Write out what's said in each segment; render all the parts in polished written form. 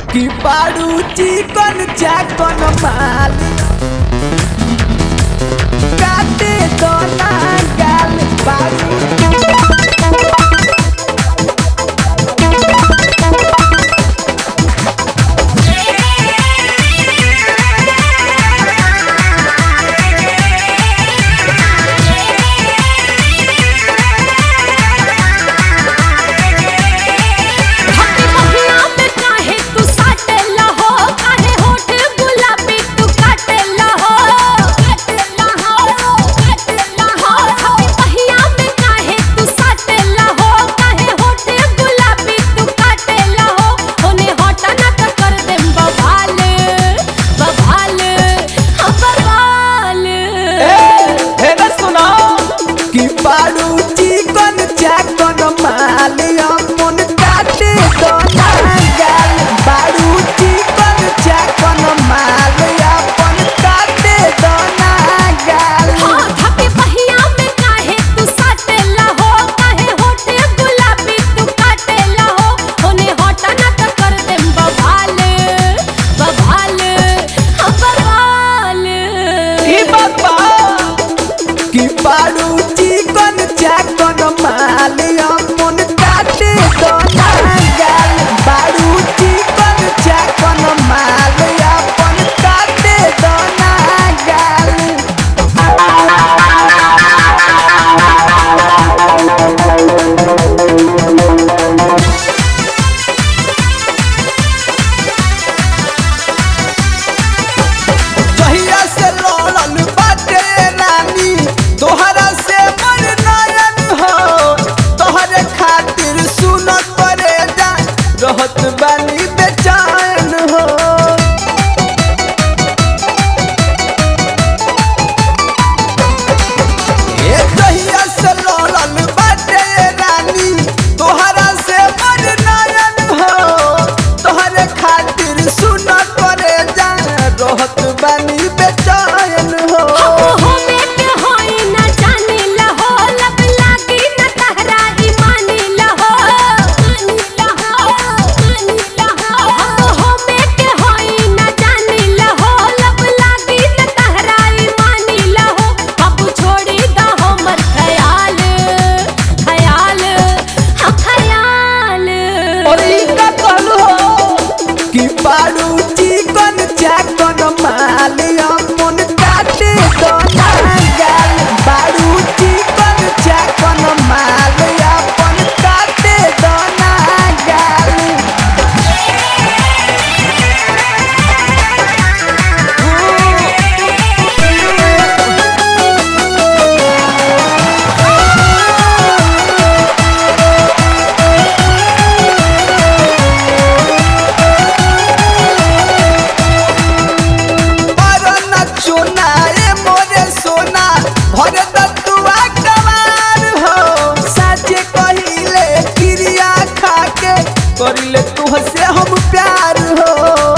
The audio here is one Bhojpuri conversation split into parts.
कि बारू चिकन चाकन माल काटे तो ना गाल बारू करिले तुहसे हम प्यार हो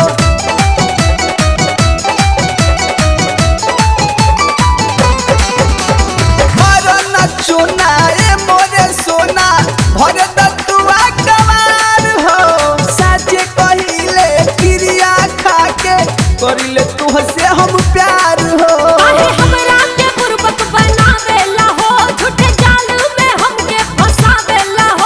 मरना चोना ए मोरे सोना भरे दतुआ कमार हो साचे कहिले क्रिया खाके करिले तुहसे हम प्यार हो हमरा के बुर्बक बनावेला हो झूठे जाल में हमके फसावेला हो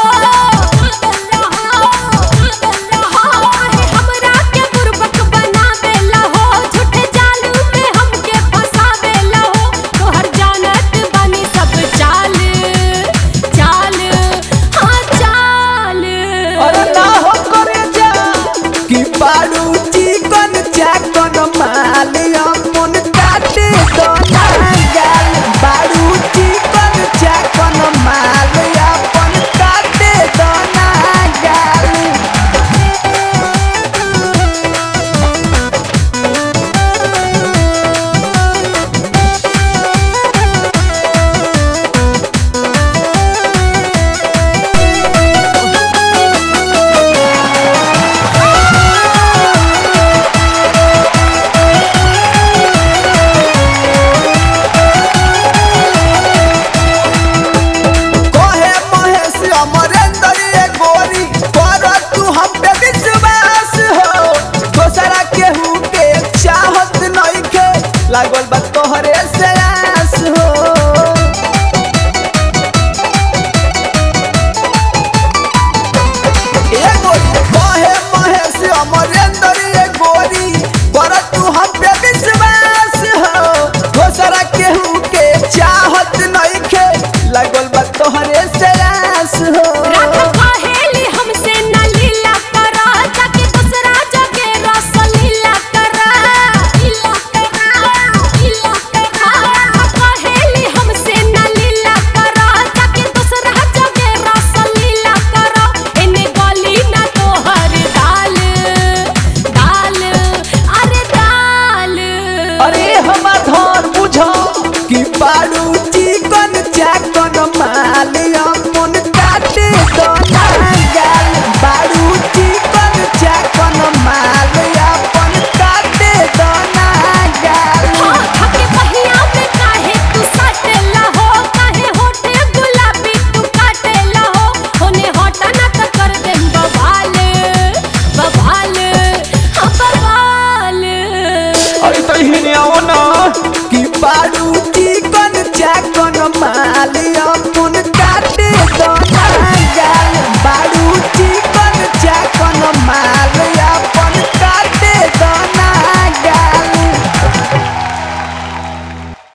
हमरा के बुर्बक बनावेला हो झूठे जाल में हमके फसावेला हो तोहर जानत बानी सब चाल चाल हाँ चाल अरे ना हो करे जा कि बारू चिकन चाकन माल मन काटे तो ना गाल बारू चिकन चाकन माल अपन काटे तो ना गाल अरे हिने आओ ना कि बारू चिकन चाकन मालिया